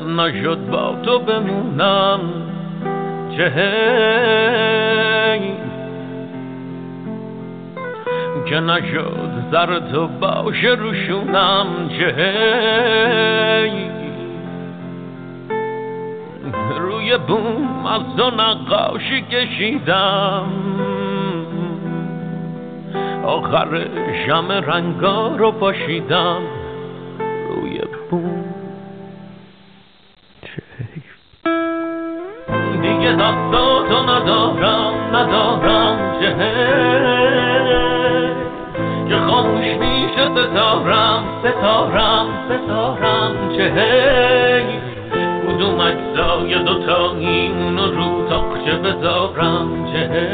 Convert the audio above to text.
نشد با تو بمونم که که نشد سر تو باشه روشونم که روی بوم از تو نقاشی کشیدم آخر شم رنگا رو پاشیدم روی بوم دیگه دستاتو ندارم که خاموش میشه ستارم که کدوم اجزای دوتایی اونو رو تاقچه بذارم که